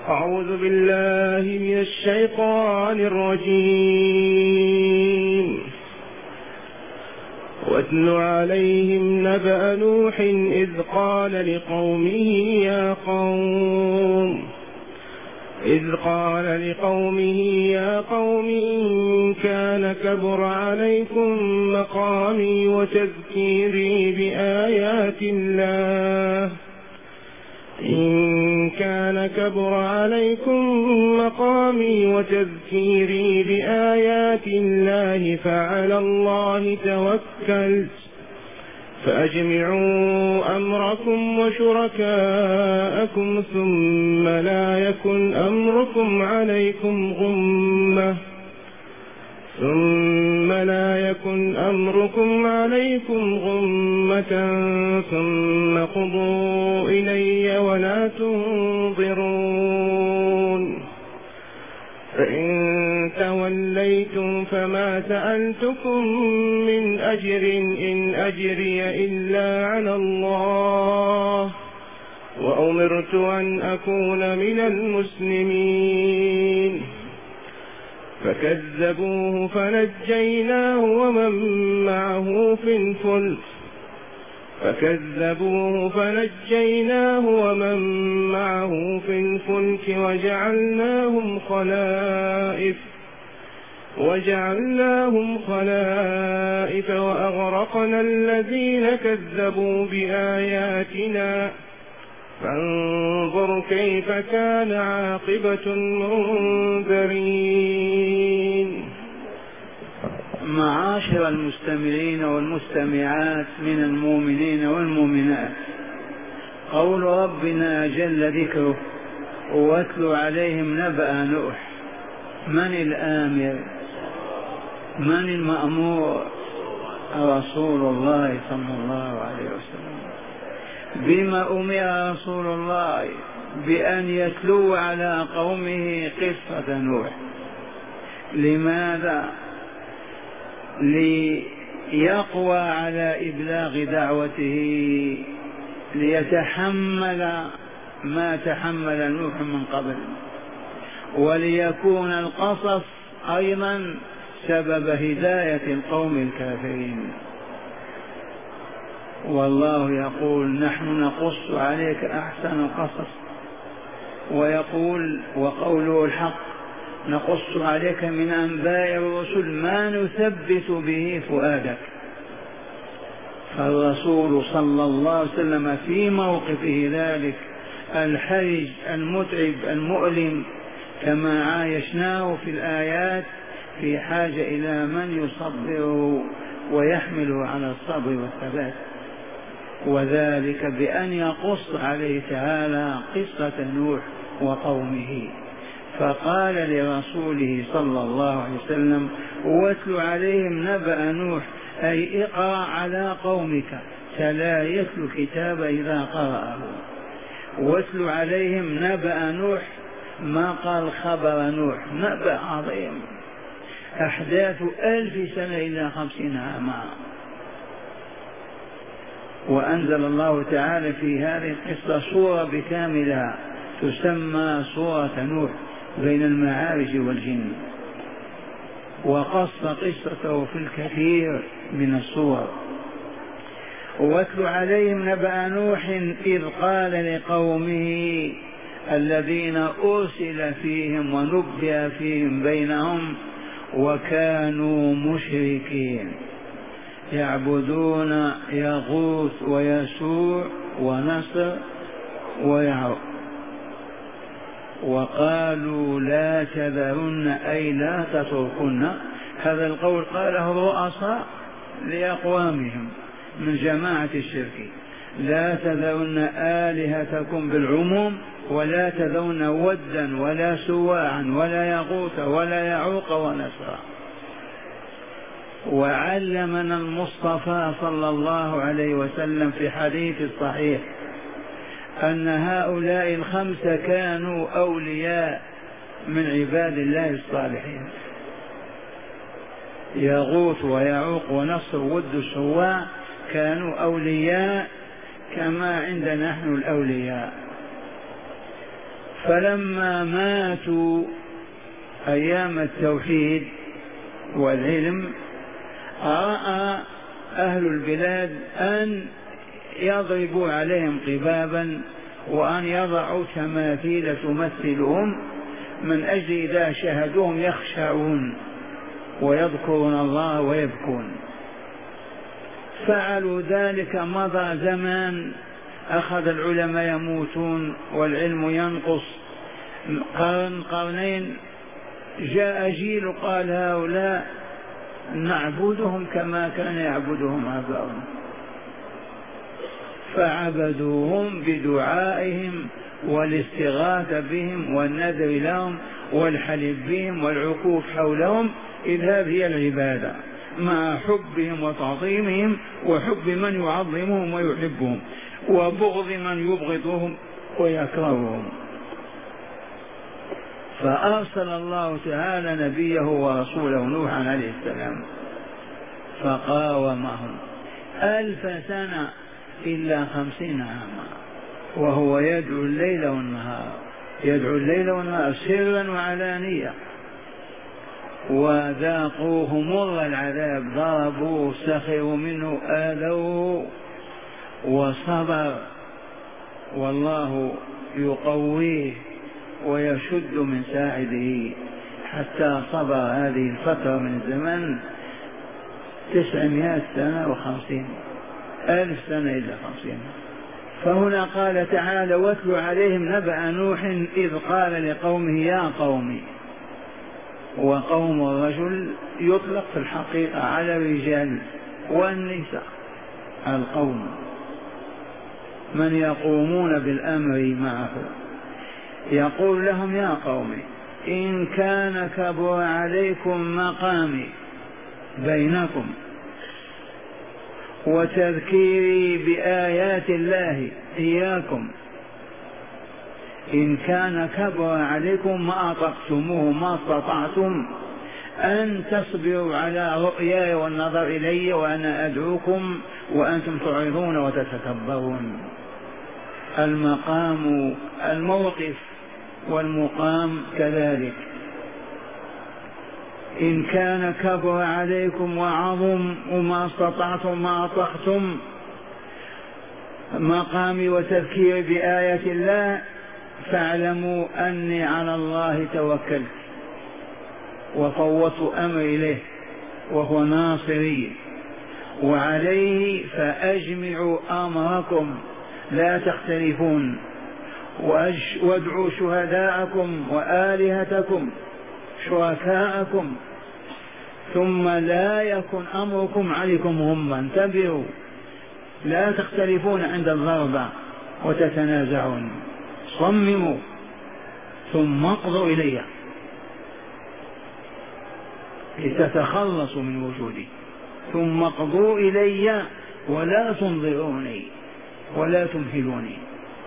أعوذ بالله من الشيطان الرجيم. واتل عليهم نبأ نوح إذ قال لقومه يا قوم إن كان كبر عليكم مقامي وتذكيري بآيات الله فعلى الله توكلت فأجمعوا أمركم وشركاءكم ثم لا يكن أمركم عليكم غمة ثم قضوا إلي ولا تنظرون. فإن توليتم فما سألتكم من أجر إن أجري إلا على الله وأمرت أن أكون من المسلمين. فكذبوه فنجيناه ومن معه في الفلك وجعلناهم خلائف وأغرقنا الذين كذبوا بآياتنا فانظر كيف كان عاقبة المنذرين. معاشر المستمعين والمستمعات من المؤمنين والمؤمنات، قول ربنا جل ذكره واتل عليهم نبأ نوح. من الآمر؟ من المأمور؟ رسول الله صلى الله عليه وسلم. بما أمر رسول الله؟ بأن يتلو على قومه قصة نوح. لماذا؟ ليقوى على إبلاغ دعوته، ليتحمل ما تحمل نوح من قبل، وليكون القصص أيضا سبب هداية القوم الكافرين. والله يقول نحن نقص عليك أحسن القصص، ويقول وقوله الحق نقص عليك من أنباء الرسل ما نثبت به فؤادك. فالرسول صلى الله عليه وسلم في موقفه ذلك الحرج المتعب المؤلم كما عايشناه في الآيات في حاجة إلى من يصبره ويحمله على الصبر والثبات، وذلك بأن يقص عليه تعالى قصة نوح وقومه. فقال لرسوله صلى الله عليه وسلم واتل عليهم نبأ نوح، أي اقرأ على قومك، فلا يتلو الكتاب إذا قرأه. واتل عليهم نبأ نوح، ما قال خبر نوح، نبأ عظيم أحداث 1000 سنة إلى 50 عاما. وأنزل الله تعالى في هذه القصة سورة بكاملها تسمى سورة نوح بين المعارج والجن، وقص قصته في الكثير من الصور. واتل عليهم نبأ نوح إذ قال لقومه الذين أرسل فيهم ونبئ فيهم بينهم وكانوا مشركين يعبدون يغوث ويسوع ونصر ويعوق، وقالوا لا تذرن أي لا تتركن. هذا القول قاله الرؤساء لأقوامهم من جماعة الشرك، لا تذرن آلهتكم بالعموم، ولا تذرن ودا ولا سواعا ولا يغوث ولا يعوق ونسرا. وعلمنا المصطفى صلى الله عليه وسلم في حديث الصحيح أن هؤلاء الخمسة كانوا أولياء من عباد الله الصالحين، يغوث ويعوق ونصر ود سواع، كانوا أولياء كما عندنا نحن الأولياء. فلما ماتوا أيام التوحيد والعلم رأى أهل البلاد أن يضربوا عليهم قبابا وأن يضعوا تماثيل تمثلهم من أجل إذا شاهدوهم يخشعون ويذكرون الله ويبكون. فعلوا ذلك، مضى زمان، أخذ العلماء يموتون والعلم ينقص، قرنين، جاء جيل قال هؤلاء نعبدهم كما كان يعبدهم آباؤهم، فعبدوهم بدعائهم والاستغاثة بهم والنذر لهم والحلف بهم والعكوف حولهم، إذ هذه هي العبادة، مع حبهم وتعظيمهم وحب من يعظمهم ويحبهم وبغض من يبغضهم ويكرههم. فأرسل الله تعالى نبيه ورسوله نوحا عليه السلام فقاومهم 1000 سنة إلا 50 عاما، وهو يدعو الليل والنهار، يدعو الليل والنهار سرا وعلانية، وذاقوه مر العذاب، ضربوه، سخروا منه، آذوه، وصبر، والله يقويه ويشد من ساعده حتى صبر هذه الفترة من الزمن 900 سنة و50، 1000 سنة إلا 50. فهنا قال تعالى: واتل عليهم نبأ نوح إذ قال لقومه يا قوم. وقوم الرجل يطلق في الحقيقة على الرجال والنساء، القوم من يقومون بالأمر معه. يقول لهم: يا قوم إن كان كبر عليكم مقامي بينكم وتذكيري بآيات الله إياكم، إن كان كبر عليكم ما أطقتموه، ما استطعتم أن تصبروا على رؤياي والنظر إلي وأنا أدعوكم وأنتم تعرضون وتتكبرون. المقام، الموقف والمقام كذلك. إن كان كبر عليكم وعظم وما استطعتم ما أطقتم مقامي وتذكير بآية الله فاعلموا أني على الله توكلت وفوضت أمري إليه وهو ناصري، وعليه فأجمعوا أمركم لا تختلفون، وادعوا شهداءكم وآلهتكم شركاءكم، ثم لا يكن أمركم عليكم غمّا. انتبهوا، لا تختلفون عند الضربة وتتنازعون، صمموا ثم اقضوا إلي لتتخلصوا من وجودي، ثم اقضوا إلي ولا تنظروني ولا تمهلوني.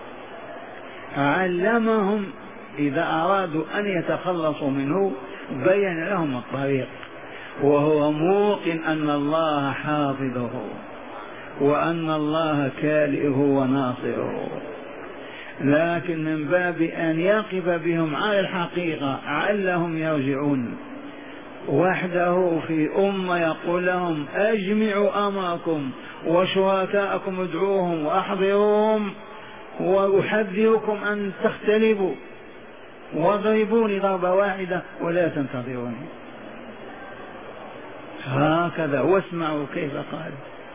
علمهم إذا أرادوا أن يتخلصوا منه بين لهم الطريق، وهو موقن أن الله حافظه وأن الله كالئه وناصره، لكن من باب أن يقف بهم على الحقيقة علهم يرجعون. وحده في يقول لهم: أجمعوا أمركم وشركاءكم ادعوهم وأحضروهم وأحذركم أن تختلفوا واضربوني ضربة واحدة ولا تنتظروني. هكذا. واسمعوا كيف قال: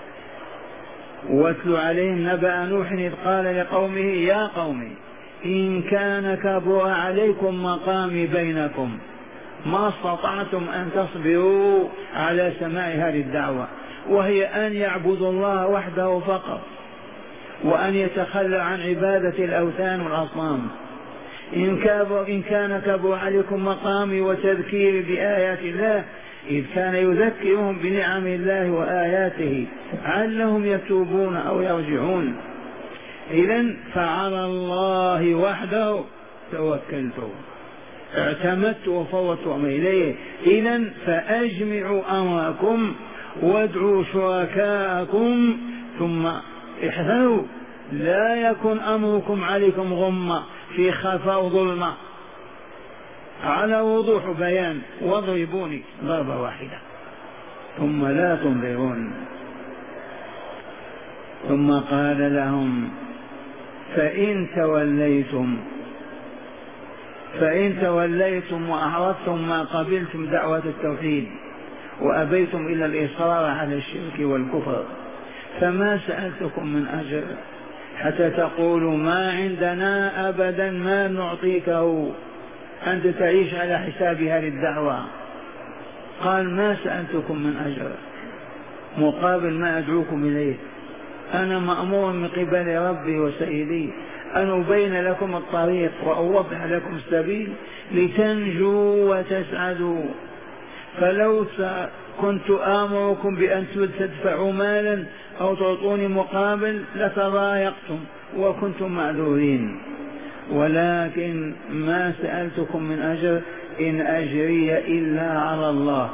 واتل عليهم نبأ نوح إذ قال لقومه يا قوم إن كان كبر عليكم مقامي بينكم ما استطعتم أن تصبروا على سماع هذه الدعوة، وهي أن يعبدوا الله وحده فقط، وأن يتخلى عن عبادة الأوثان والأصنام. إن كان كبر عليكم مقامي وتذكيري بآيات الله، إذ كان يذكرهم بنعم الله وآياته علهم يتوبون أو يرجعون. إذن فعلى الله وحده توكلت، اعتمدت وفوضت أمري إليه. إذن فأجمعوا أمركم وادعوا شركاءكم، ثم احذروا لا يكن أمركم عليكم غمة في خفاء ظلمة على وضوح بيان، واضربوني ضربة واحدة ثم لا تنظرون. ثم قال لهم فإن توليتم وأعرضتم ما قبلتم دعوة التوحيد وأبيتم إلى الإصرار على الشرك والكفر فما سألتكم من أجر حتى تقولوا ما عندنا أبدا ما نعطيكه، أنت تعيش على حساب هذه الدعوة. قال ما سألتكم من أجر مقابل ما أدعوكم إليه، أنا مأمور من قبل ربي وسيدي أن أبين لكم الطريق وأوضح لكم السبيل لتنجوا وتسعدوا. فلو كنت آمركم بأن تدفعوا مالا أو تعطوني مقابل لتضايقتم وكنتم معذورين، ولكن ما سألتكم من أجر إن أجري إلا على الله،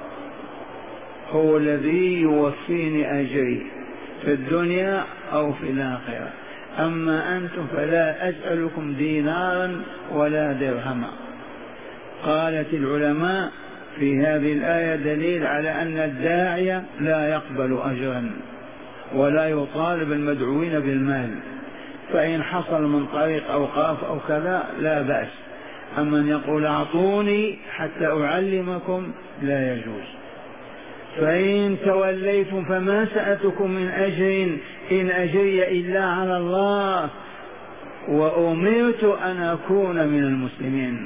هو الذي يوفيني أجري في الدنيا أو في الآخرة، أما أنتم فلا أسألكم دينارا ولا درهما. قالت العلماء في هذه الآية دليل على أن الداعية لا يقبل أجرا ولا يطالب المدعوين بالمال، فإن حصل من طريق أوقاف أو كذا لا بأس، أما أن يقول أعطوني حتى أعلمكم لا يجوز. فإن توليتم فما سألتكم من أجر إن أجري إلا على الله وأمرت أن أكون من المسلمين،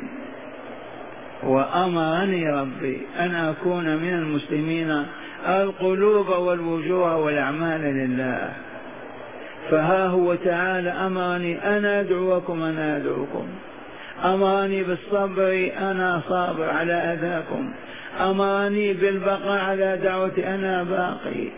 وأمرني ربي أن أكون من المسلمين القلوب والوجوه والأعمال لله. فها هو تعالى أمرني أنا أدعوكم أنا أدعوكم، أمرني بالصبر أنا صابر على أذاكم، أمرني بالبقاء على دعوتي أنا باقي،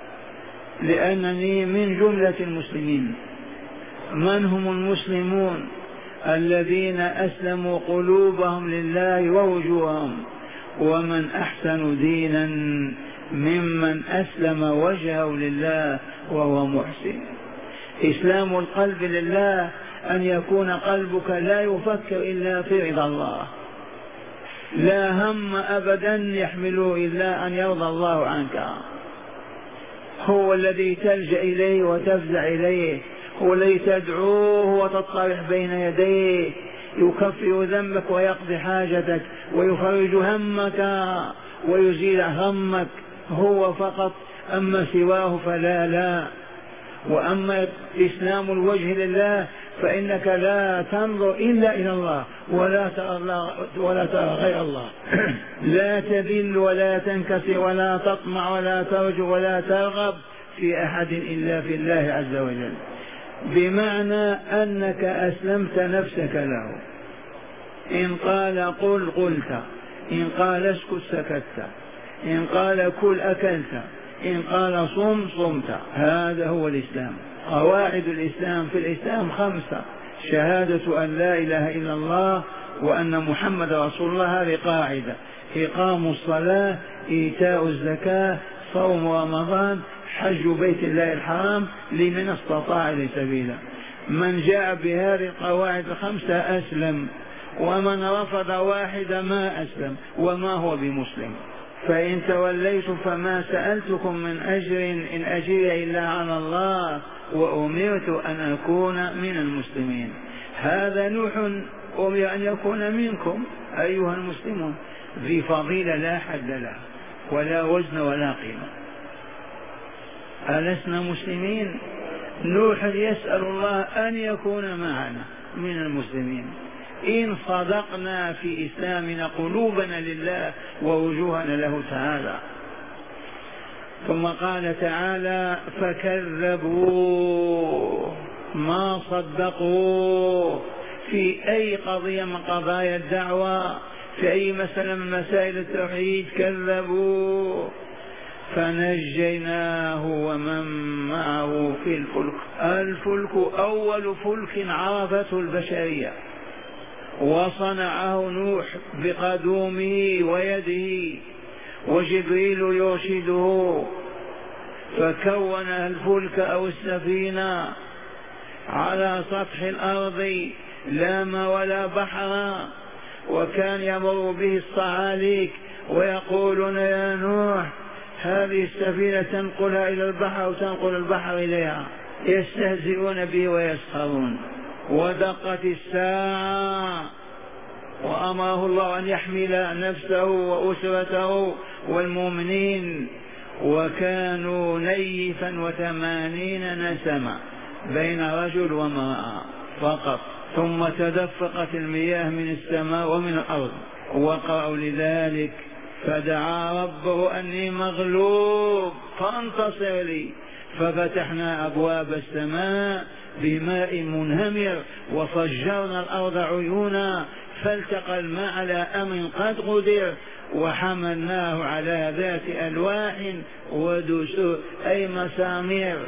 لأنني من جملة المسلمين. من هم المسلمون؟ الذين أسلموا قلوبهم لله ووجوههم، ومن أحسن دينا ممن أسلم وجهه لله وهو محسن. إسلام القلب لله أن يكون قلبك لا يفكر إلا في رضا الله، لا هم أبدا يحمله إلا أن يرضى الله عنك، هو الذي تلجأ إليه وتفزع إليه، هو الذي تدعوه وتطرح بين يديه، يكفر ذنبك ويقضي حاجتك ويفرج همك ويزيل همك، هو فقط، أما سواه فلا لا. وأما إسلام الوجه لله فإنك لا تنظر إلا إلى الله ولا ترى غير الله، لا تذل ولا تنكسر ولا تطمع ولا ترجو ولا ترغب في أحد إلا في الله عز وجل، بمعنى أنك أسلمت نفسك له. إن قال قل قلت، إن قال اسكت سكت، إن قال كل أكلت، إن قال صم صمت. هذا هو الإسلام. قواعد الإسلام في الإسلام 5: شهادة أن لا إله إلا الله وأن محمد رسول الله، هذه قاعدة. إقام الصلاة، إيتاء الزكاة، صوم رمضان، حج بيت الله الحرام لمن استطاع إليه سبيلا. من جاء بهذه القواعد 5 أسلم، ومن رفض واحدة ما أسلم وما هو بمسلم. فإن توليتم فما سألتكم من أجر إن أجري إلا على الله وأمرت أن أكون من المسلمين. هذا نوح أمر أن يكون منكم أيها المسلمون، ذي فضيلة لا حد لها ولا وزن ولا قيمة. ألسنا مسلمين؟ نوح يسأل الله أن يكون معنا من المسلمين إن صدقنا في إسلامنا قلوبنا لله ووجوهنا له تعالى. ثم قال تعالى فكذبوا، ما صدقوا في أي قضية من قضايا الدعوة، في أي مسألة من مسائل التوحيد كذبوا، فنجيناه ومن معه في الفلك. الفلك أول فلك عرفته البشرية، وصنعه نوح بقدومه ويده وجبريل يرشده، فكون الفلك أو السفينة على سطح الأرض لا ماء ولا بحر، وكان يمر به الصعاليك ويقولون يا نوح هذه السفينة تنقلها إلى البحر وتنقل البحر إليها، يستهزئون به ويسخرون. ودقت الساعة وأمره الله أن يحمل نفسه وأسرته والمؤمنين، وكانوا نيفا 80 نسمة بين رجل وامرأة فقط. ثم تدفقت المياه من السماء ومن الأرض، وقعوا لذلك فدعا ربه أني مغلوب فانتصر لي، ففتحنا أبواب السماء بماء منهمر وفجرنا الأرض عيونا فالتقى الماء على أمر قد قدر، وحملناه على ذات ألواح ودسر أي مسامير،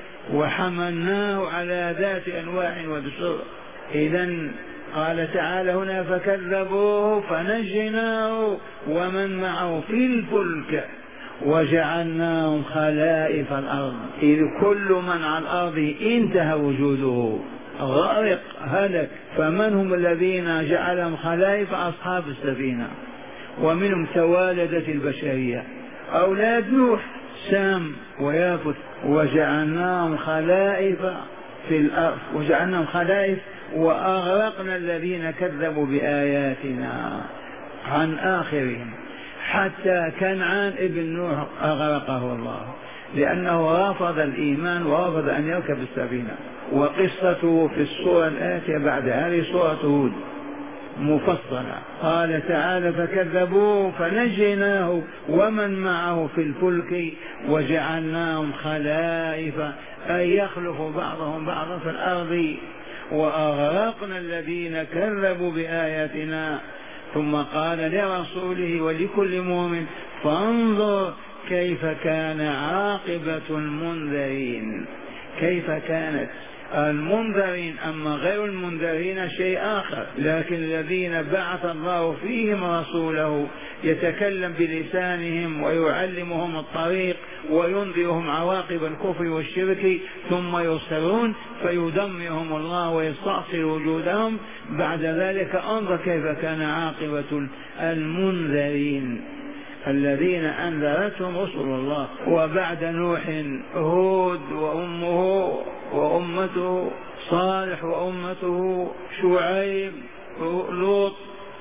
وحملناه على ذات ألواح ودسر. إذن قال تعالى هنا فكذبوه فنجيناه ومن معه في الفلك وجعلناهم خلائف الأرض، إذ كل من على الأرض انتهى وجوده غرق هلك، فمن هم الذين جعلهم خلائف؟ أصحاب السفينة، ومنهم توالدت البشرية أولاد نوح سام ويافث، وجعلناهم خلائف في الأرض، وجعلناهم خلائف وأغرقنا الذين كذبوا بآياتنا عن آخرهم، حتى كنعان ابن نوح أغرقه الله لأنه رفض الإيمان ورفض أن يركب السفينة. وقصته في السورة الآتية بعد هذه سورة هود مفصلة. قال تعالى فكذبوه فنجيناه ومن معه في الفلك وجعلناهم خلائف أي يخلف بعضهم بعضا في الأرض، وأغرقنا الذين كذبوا بآياتنا. ثم قال لرسوله ولكل مؤمن فانظر كيف كان عاقبة المنذرين. كيف كانت المنذرين، أما غير المنذرين شيء آخر، لكن الذين بعث الله فيهم رسوله يتكلم بلسانهم ويعلمهم الطريق وينذرهم عواقب الكفر والشرك ثم يصرون فيدمرهم الله ويستأصل وجودهم. بعد ذلك انظر كيف كان عاقبة المنذرين الذين أنذرتهم رسل الله. وبعد نوح هود وأمه وأمته، صالح وأمته، شعيب، لوط،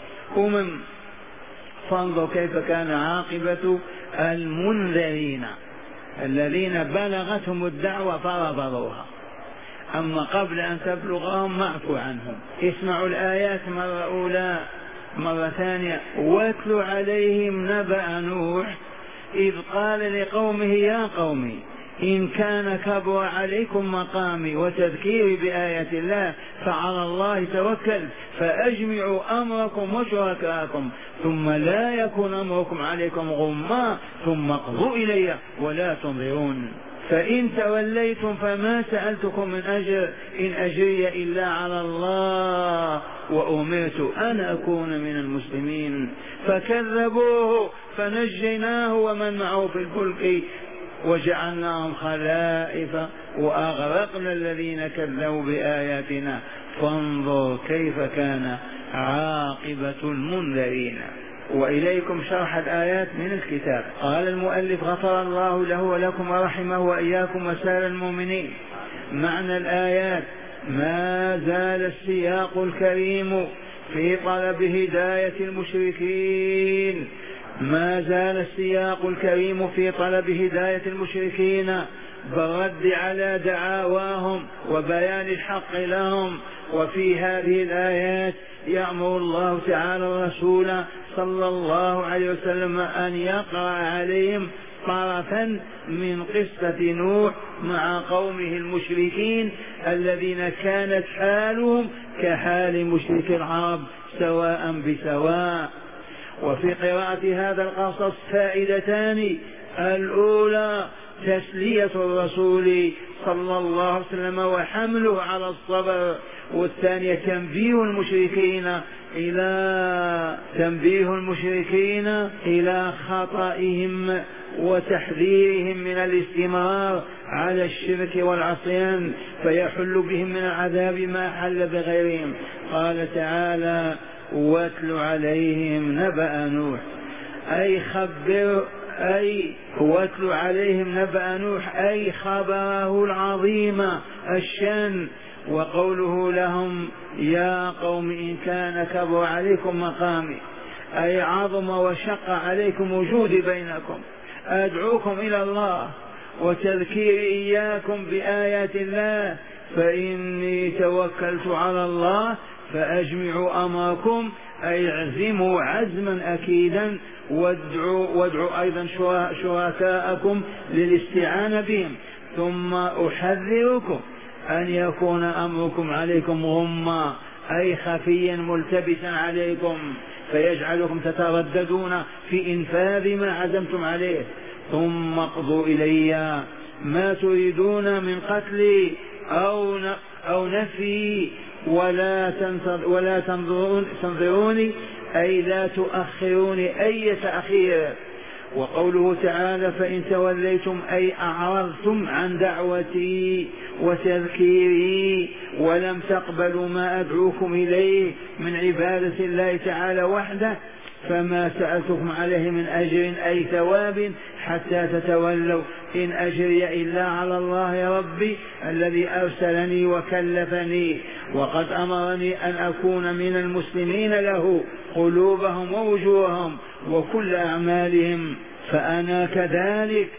فانظر كيف كان عاقبة المنذرين الذين بلغتهم الدعوة فرفضوها، أما قبل أن تبلغهم معفو عنهم. اسمعوا الآيات مرة أولى مرة ثانية. واتل عليهم نبأ نوح إذ قال لقومه يا قوم إن كان كبر عليكم مقامي وتذكيري بآيات الله فعلى الله توكل فأجمعوا أمركم وشركاءكم ثم لا يكن أمركم عليكم غما ثم اقضوا إلي ولا تنظرون. فإن توليتم فما سألتكم من أجر إن أجري إلا على الله وأمرت أن أكون من المسلمين. فكذبوه فنجيناه ومن معه في الفلك وجعلناهم خلائف وأغرقنا الذين كذبوا بآياتنا فانظر كيف كان عاقبة المنذرين. وإليكم شرح الآيات من الكتاب. قال المؤلف غفر الله له ولكم ورحمه وإياكم وسائر المؤمنين. معنى الآيات ما زال السياق الكريم في طلب هداية المشركين، ما زال السياق الكريم في طلب هداية المشركين بالرد على دعاواهم وبيان الحق لهم. وفي هذه الآيات يأمر الله تعالى الرسول صلى الله عليه وسلم أن يقرأ عليهم طرفا من قصة نوح مع قومه المشركين الذين كانت حالهم كحال مشرك العرب سواء بسواء. وفي قراءة هذا القصص فائدتان: الأولى تسلية الرسول صلى الله عليه وسلم وحمله على الصبر، والثانية تنبيه المشركين إلى تنبيه المشركين إلى خطئهم وتحذيرهم من الاستمرار على الشرك والعصيان فيحل بهم من العذاب ما حل بغيرهم. قال تعالى: واتل عليهم نبأ نوح، أي خبر، أي واتل عليهم نبأ نوح أي خبره العظيم الشان. وقوله لهم: يا قوم إن كان كبر عليكم مقامي، أي عظم وشق عليكم وجودي بينكم، أدعوكم إلى الله وتذكير إياكم بآيات الله، فإني توكلت على الله فأجمعوا أمركم، أي اعزموا عزما أكيدا، وادعوا أيضا شركاءكم للاستعانة بهم، ثم أحذركم أن يكون أمركم عليكم غمّا، أي خفيا ملتبسا عليكم، فيجعلكم تترددون في إنفاذ ما عزمتم عليه. ثم اقضوا إلي ما تريدون من قتلي أو نفي، ولا تنظروني، أي لا تؤخروني أي تأخير. وقوله تعالى: فإن توليتم، أي أعرضتم عن دعوتي وتذكيري ولم تقبلوا ما أدعوكم إليه من عبادة الله تعالى وحده، فما سألتكم عليه من أجر أي ثواب حتى تتولوا، إن أجري إلا على الله يا ربي الذي أرسلني وكلفني، وقد أمرني أن أكون من المسلمين له قلوبهم ووجوههم وكل أعمالهم، فأنا كذلك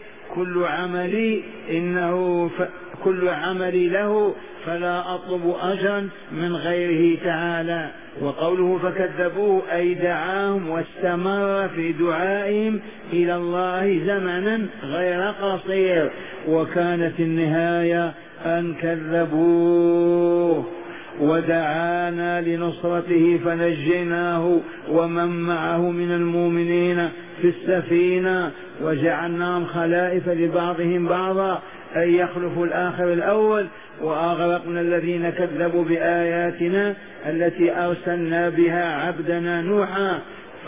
كل عملي له، فلا أطلب أجرا من غيره تعالى. وقوله: فكذبوه، أي دعاهم واستمر في دعائهم إلى الله زمنا غير قصير، وكانت النهاية أن كذبوه ودعانا لنصرته فنجيناه ومن معه من المؤمنين في السفينة وجعلناهم خلائف لبعضهم بعضا، أي يخلف الآخر الأول، وأغرقنا الذين كذبوا بآياتنا التي أرسلنا بها عبدنا نوحا.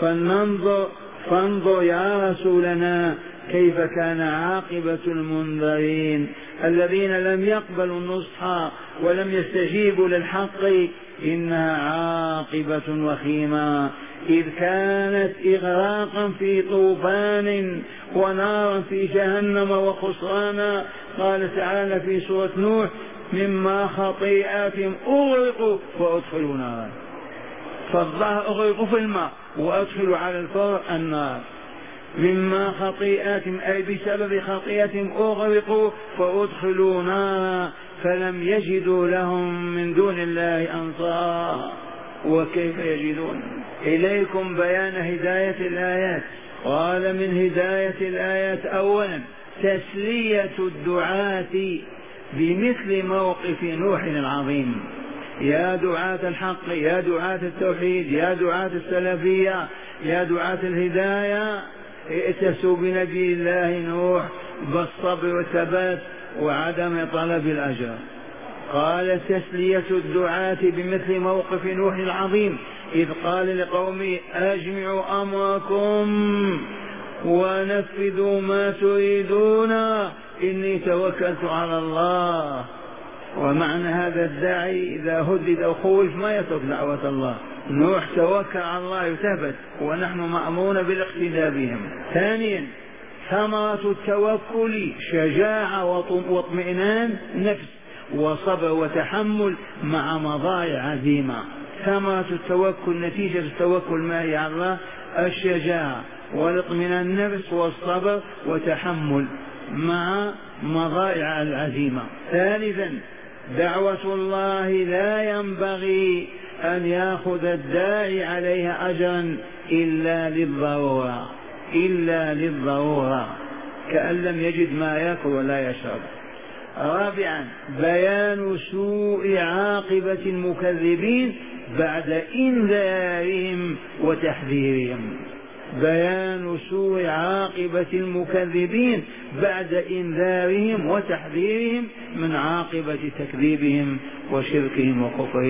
فانظر يا رسولنا كيف كان عاقبة المنذرين الذين لم يقبلوا النصح ولم يستجيبوا للحق، إنها عاقبة وخيمة، إذ كانت إغراقا في طوفان ونارا في جهنم وخسرانا. قال تعالى في سورة نوح: مما خطيئاتهم أغرقوا وأدخلوا نارا. فالظاهر أغرقوا في الماء وأدخلوا على الفور النار. مما خطيئاتهم أي بسبب خطيئتهم أغرقوا فأدخلوا نارا فلم يجدوا لهم من دون الله أنصارا. وكيف يجدون؟ إليكم بيان هداية الآيات. قال: من هداية الآيات أولا تسلية الدعاة بمثل موقف نوح العظيم. يا دعاة الحق، يا دعاة التوحيد، يا دعاة السلفية، يا دعاة الهداية، ائتسوا بنبي الله نوح بالصبر والثبات وعدم طلب الأجر. قال: تسلية الدعاة بمثل موقف نوح العظيم، إذ قال لقومه: أجمعوا أمركم ونفذوا ما تريدون إني توكلت على الله. ومعنى هذا الداعي إذا هدد أو خوف ما يترك دعوة الله. نوح توكل على الله وثبت، ونحن مأمورون بالاقتداء بهم. ثانيا ثمرة التوكل شجاعة واطمئنان نفس وصبر وتحمل مع مضايع عزيمة. ثمرة التوكل، نتيجة التوكل ما هي على الله؟ الشجاعة والاطمئنان النفس والصبر وتحمل مع مضايع العزيمة. ثالثا دعوة الله لا ينبغي أن يأخذ الداعي عليها أجرا إلا للضرورة كأن لم يجد ما يأكل ولا يشرب. رابعا بيان سوء عاقبة المكذبين بعد إنذارهم وتحذيرهم. بيان سوء عاقبة المكذبين بعد إنذارهم وتحذيرهم من عاقبة تكذيبهم وشركهم وكفرهم.